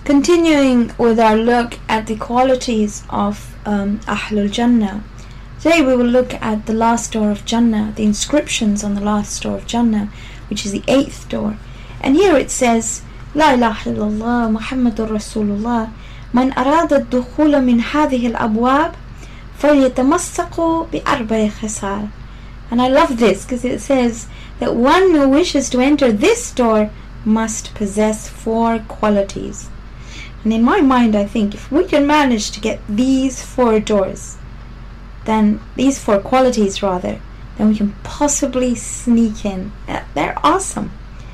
Continuing with our look at the qualities of Ahlul Jannah, today we will look at the last door of Jannah, the inscriptions on the last door of Jannah, which is the 8th door. And here it says, La ilaha illallah Muhammadur Rasulullah Man arada ad-dukhula min hadhihi al-abwab falyatamassaku bi-arba'i khisal. And I love this because it says that one who wishes to enter this door must possess 4 qualities. And in my mind, I think if we can manage to get these 4 doors, then these 4 qualities rather, then we can possibly sneak in. They're awesome.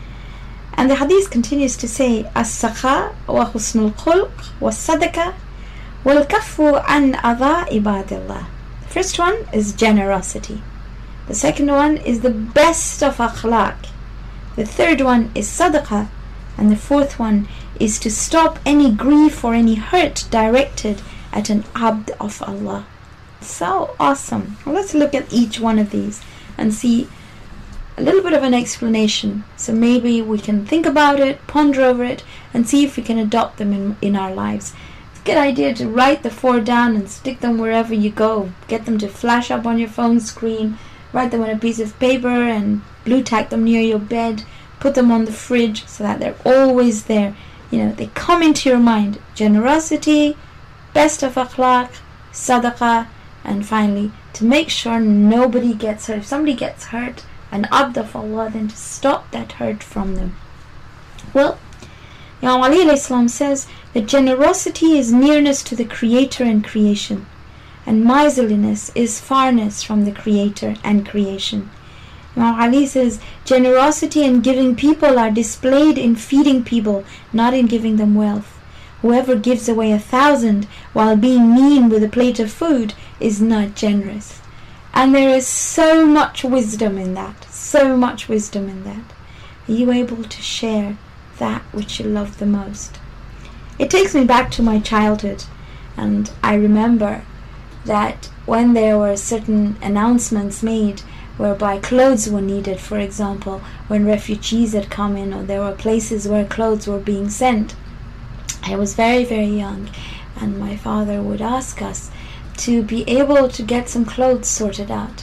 And the hadith continues to say, As-sakha wa husnul khulq wa sadaka wal kafu an adha ibadillah. The first one is generosity. The second one is the best of akhlaq. The third one is sadaqah. And the fourth one is to stop any grief or any hurt directed at an abd of Allah. So awesome. Well, let's look at each one of these and see a little bit of an explanation. So maybe we can think about it, ponder over it, and see if we can adopt them in our lives. It's a good idea to write the 4 down and stick them wherever you go. Get them to flash up on your phone screen. Write them on a piece of paper and blue tack them near your bed. Put them on the fridge so that they're always there. You know, they come into your mind. Generosity, best of akhlaq, sadaqah, and finally, to make sure nobody gets hurt. If somebody gets hurt, an abd of Allah, then to stop that hurt from them. Well, Imam Ali alayhi salam says that generosity is nearness to the Creator and creation, and miserliness is farness from the Creator and creation. Imam Ali says, generosity and giving people are displayed in feeding people, not in giving them wealth. Whoever gives away 1,000 while being mean with a plate of food is not generous. And there is so much wisdom in that, so much wisdom in that. Are you able to share that which you love the most? It takes me back to my childhood, and I remember that when there were certain announcements made whereby clothes were needed, for example, when refugees had come in, or there were places where clothes were being sent. I was very, very young, and my father would ask us to be able to get some clothes sorted out.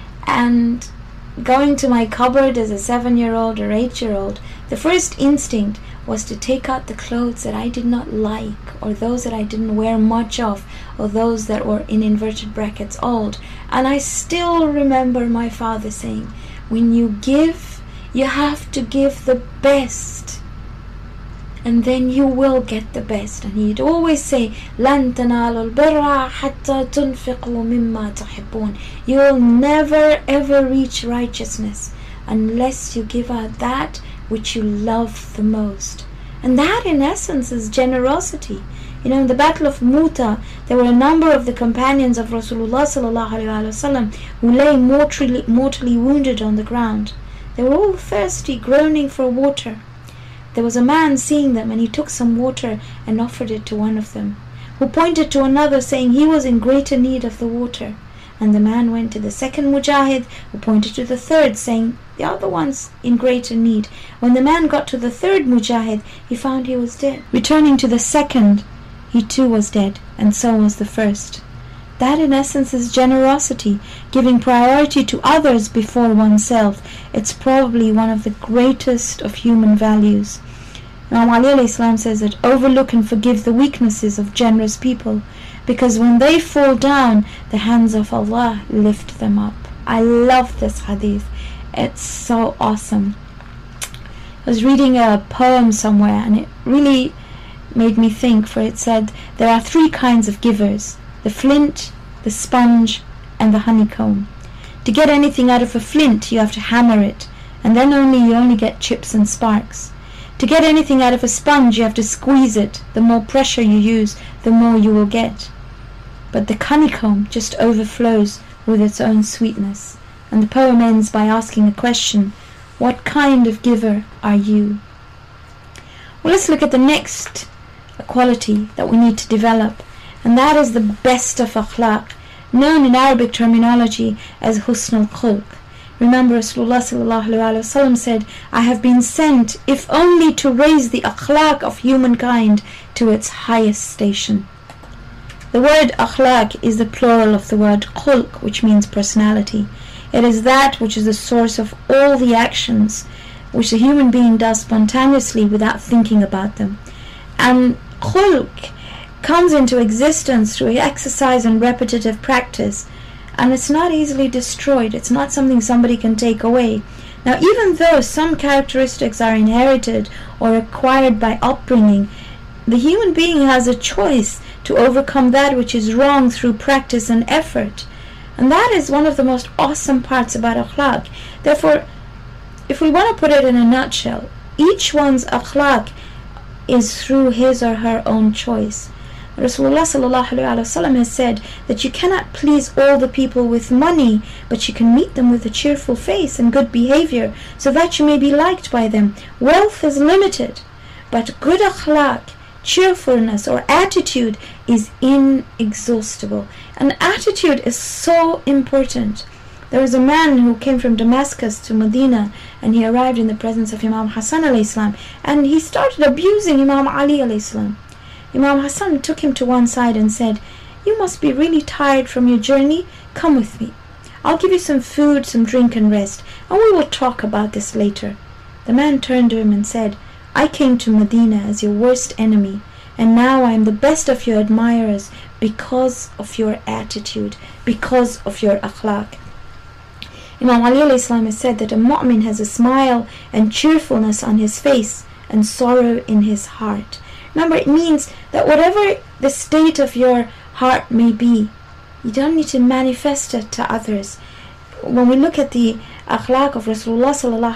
And going to my cupboard as a 7-year-old or 8-year-old, the first instinct was to take out the clothes that I did not like, or those that I didn't wear much of, or those that were in inverted brackets old. And I still remember my father saying, when you give, you have to give the best, and then you will get the best. And he'd always say, لَن تَنَالُوا الْبِرَّ حَتَّى تُنْفِقُوا مِمَّا تُحِبُّونَ. You will never ever reach righteousness unless you give out that which you love the most. And that in essence is generosity. You know, in the Battle of Mu'tah, there were a number of the companions of Rasulullah sallallahu alaihi wasallam who lay mortally wounded on the ground. They were all thirsty, groaning for water. There was a man seeing them, and he took some water and offered it to one of them, who pointed to another, saying he was in greater need of the water. And the man went to the second mujahid, who pointed to the third, saying the other one's in greater need. When the man got to the third mujahid, he found he was dead. Returning to the second, he too was dead, and so was the first. That in essence is generosity, giving priority to others before oneself. It's probably one of the greatest of human values. Imam Ali alayhi salam says that overlook and forgive the weaknesses of generous people, because when they fall down, the hands of Allah lift them up. I love this hadith. It's so awesome. I was reading a poem somewhere, and it really made me think, for it said there are 3 kinds of givers: the flint, the sponge, and the honeycomb. To get anything out of a flint, you have to hammer it, and then you only get chips and sparks. To get anything out of a sponge, you have to squeeze it. The more pressure you use, the more you will get. But the honeycomb just overflows with its own sweetness. And the poem ends by asking a question: what kind of giver are you? Well, let's look at the next quality that we need to develop, and that is the best of akhlaq, known in Arabic terminology as husn al-khulq. Remember, Rasulullah ﷺ said, I have been sent if only to raise the akhlaq of humankind to its highest station. The word akhlaq is the plural of the word khulq, which means personality. It is that which is the source of all the actions which the human being does spontaneously without thinking about them. And khulq comes into existence through exercise and repetitive practice, and it's not easily destroyed. It's not something somebody can take away. Now, even though some characteristics are inherited or acquired by upbringing, the human being has a choice to overcome that which is wrong through practice and effort. And that is one of the most awesome parts about akhlaq. Therefore, if we want to put it in a nutshell, each one's akhlaq is through his or her own choice. Rasulullah ﷺ has said that you cannot please all the people with money, but you can meet them with a cheerful face and good behavior, so that you may be liked by them. Wealth is limited, but good akhlaq, cheerfulness or attitude is inexhaustible. And attitude is so important. There was a man who came from Damascus to Medina, and he arrived in the presence of Imam Hassan alayhi salam, and he started abusing Imam Ali alayhi salam. Imam Hassan took him to one side and said, you must be really tired from your journey. Come with me. I'll give you some food, some drink and rest, and we will talk about this later. The man turned to him and said, I came to Medina as your worst enemy, and now I am the best of your admirers because of your attitude, because of your akhlaq. Imam Ali alayhi salam has said that a mu'min has a smile and cheerfulness on his face and sorrow in his heart. Remember, it means that whatever the state of your heart may be, you don't need to manifest it to others. When we look at the akhlaq of Rasulullah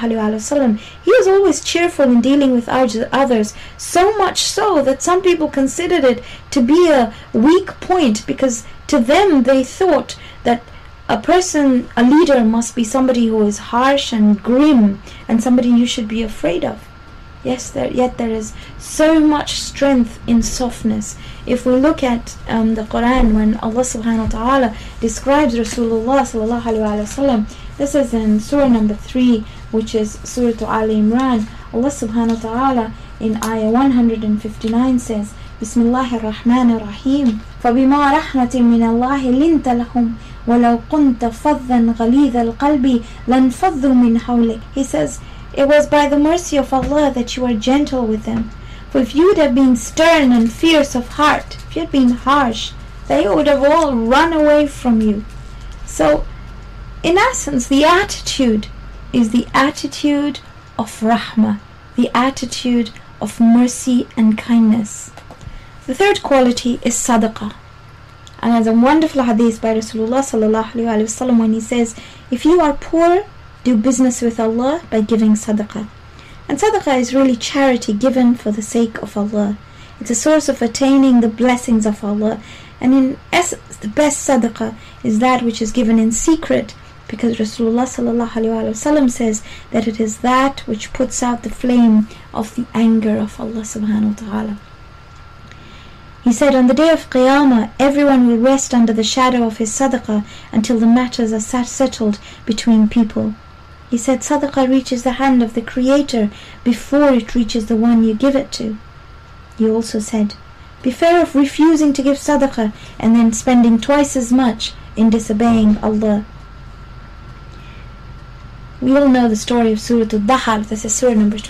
ﷺ, he was always cheerful in dealing with others, so much so that some people considered it to be a weak point, because to them they thought that a person, a leader, must be somebody who is harsh and grim and somebody you should be afraid of. Yes, yet there is so much strength in softness. If we look at the Quran, when Allah subhanahu wa ta'ala describes Rasulullah sallallahu alayhi wa sallam, this is in Surah number 3, which is Surah Ali Imran. Allah subhanahu wa ta'ala in ayah 159 says, Bismillahir Rahmanir Rahim, فَبِمَا رَحْمَةٍ مِّنَ اللَّهِ لِنْتَ لَهُمْ وَلَوْ كُنْتَ فَظًّا غَلِيظَ الْقَلْبِ لَانْفَضُّوا مِنْ حَوْلِكَ. He says, it was by the mercy of Allah that you are gentle with them. For if you would have been stern and fierce of heart, if you had been harsh, they would have all run away from you. So, in essence, the attitude is the attitude of rahmah, the attitude of mercy and kindness. The third quality is sadaqah. And there's a wonderful hadith by Rasulullah sallallahu alaihi wasallam when he says, if you are poor, do business with Allah by giving sadaqah. And sadaqah is really charity given for the sake of Allah. It's a source of attaining the blessings of Allah. And in essence, the best sadaqah is that which is given in secret, because Rasulullah sallallahu alaihi wasallam says that it is that which puts out the flame of the anger of Allah subhanahu wa ta'ala. He said, on the day of Qiyamah, everyone will rest under the shadow of his sadaqah until the matters are settled between people. He said, sadaqah reaches the hand of the Creator before it reaches the one you give it to. He also said, beware of refusing to give sadaqah and then spending twice as much in disobeying Allah. We all know the story of Surah Al-Dahr. This is Surah number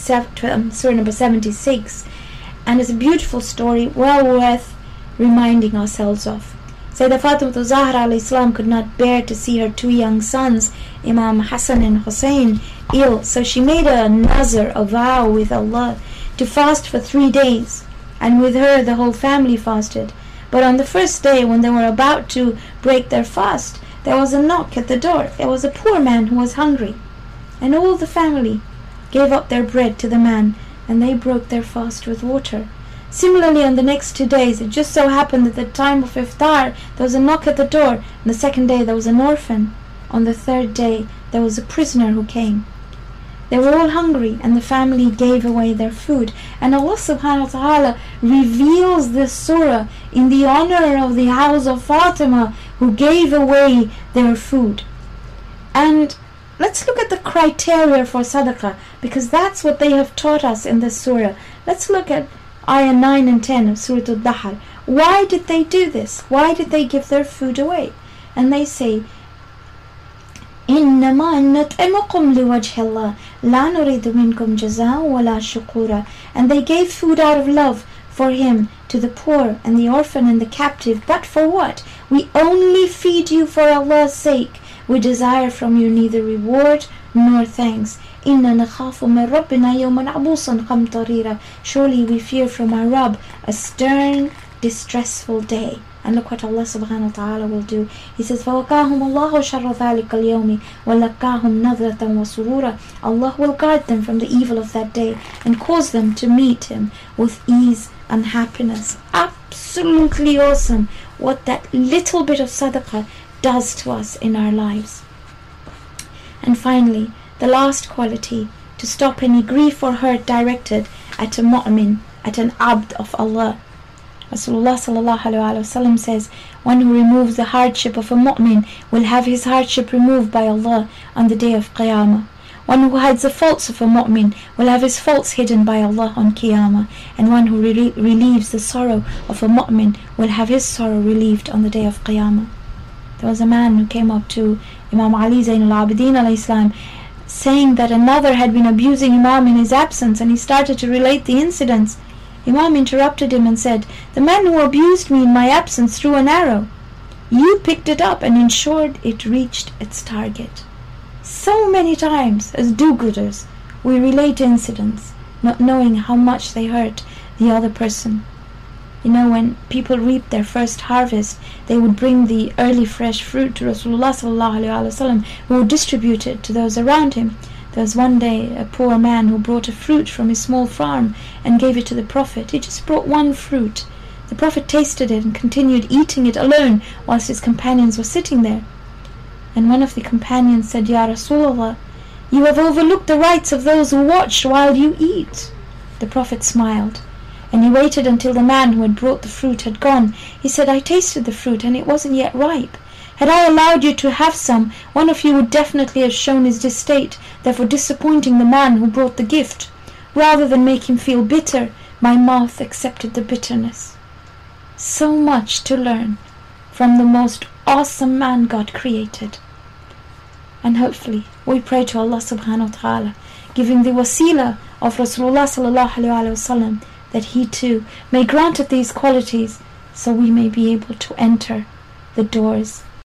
76. And it's a beautiful story, well worth reminding ourselves of. Sayyidah Fatimah Zahra alayhi salam could not bear to see her two young sons, Imam Hassan and Hussein, ill, so she made a nazar, a vow with Allah, to fast for 3 days, and with her the whole family fasted. But on the first day, when they were about to break their fast, there was a knock at the door. There was a poor man who was hungry, and all the family gave up their bread to the man, and they broke their fast with water. Similarly, on the next 2 days, it just so happened that at the time of iftar, there was a knock at the door. On the second day, there was an orphan. On the third day, there was a prisoner who came. They were all hungry, and the family gave away their food. And Allah subhanahu wa ta'ala reveals this surah in the honor of the house of Fatima, who gave away their food. And let's look at the criteria for sadaqah, because that's what they have taught us in this surah. Let's look at ayah 9 and 10 of Surah Al-Dahr. Why did they do this? Why did they give their food away? And they say, إنما نطعمكم لوجه الله لا نريد منكم جزاء ولا شكورا. And they gave food out of love for him to the poor and the orphan and the captive. But for what? We only feed you for Allah's sake. We desire from you neither reward nor thanks. إِنَّا نَخَافُ مِنْ رَبِّنَا يَوْمًا عَبُوسًا قَمْطَرِيرًا. Surely we fear from our Rabb a stern, distressful day. And look what Allah subhanahu wa ta'ala will do. He says, فَوَقَاهُمُ اللَّهُ شَرَّ ذَلِكَ الْيَوْمِ وَلَقَّاهُمْ نَظْرَةً وَسُرُورًا. Allah will guard them from the evil of that day and cause them to meet Him with ease and happiness. Absolutely awesome what that little bit of sadaqah does to us in our lives. And finally, the last quality, to stop any grief or hurt directed at a mu'min, at an abd of Allah. Rasulullah sallallahu alaihi wasallam says, one who removes the hardship of a mu'min will have his hardship removed by Allah on the day of Qiyamah. One who hides the faults of a mu'min will have his faults hidden by Allah on Qiyamah. And one who relieves the sorrow of a mu'min will have his sorrow relieved on the day of Qiyamah. There was a man who came up to Imam Ali Zain al-Abidin alayhi salam, saying that another had been abusing Imam in his absence, and he started to relate the incidents. Imam interrupted him and said, "The man who abused me in my absence threw an arrow. You picked it up and ensured it reached its target." So many times as do-gooders we relate incidents, not knowing how much they hurt the other person. You know, when people reaped their first harvest, they would bring the early fresh fruit to Rasulullah sallallahu alaihi wasallam, who would distribute it to those around him. There was one day a poor man who brought a fruit from his small farm and gave it to the Prophet. He just brought one fruit. The Prophet tasted it and continued eating it alone whilst his companions were sitting there. And one of the companions said, "Ya Rasulullah, you have overlooked the rights of those who watched while you eat." The Prophet smiled, and he waited until the man who had brought the fruit had gone. He said, "I tasted the fruit and it wasn't yet ripe. Had I allowed you to have some, one of you would definitely have shown his distaste, therefore disappointing the man who brought the gift. Rather than make him feel bitter, my mouth accepted the bitterness." So much to learn from the most awesome man God created. And hopefully we pray to Allah subhanahu wa ta'ala, giving the wasila of Rasulullah sallallahu alaihi wasallam, that He too may grant us these qualities, so we may be able to enter the doors